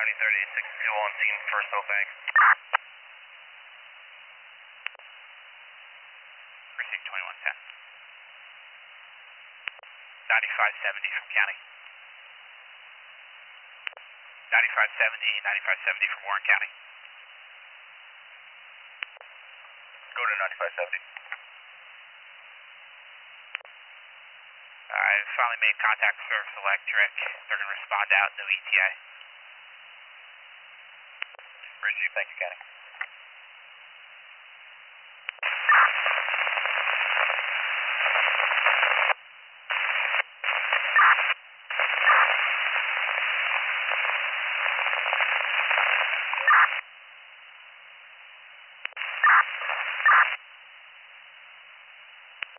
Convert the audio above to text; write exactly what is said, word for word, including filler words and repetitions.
County thirty-eight sixty-two on scene, first O bank. Precinct twenty-one ten. ninety-five seventy from County. ninety-five seventy, ninety-five seventy from Warren County. Go to ninety-five seventy. I finally made contact with Service Electric. They're going to respond out, no E T A. Bridge, thank you, County.